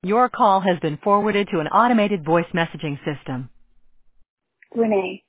Your call has been forwarded to an automated voice messaging system. Renee.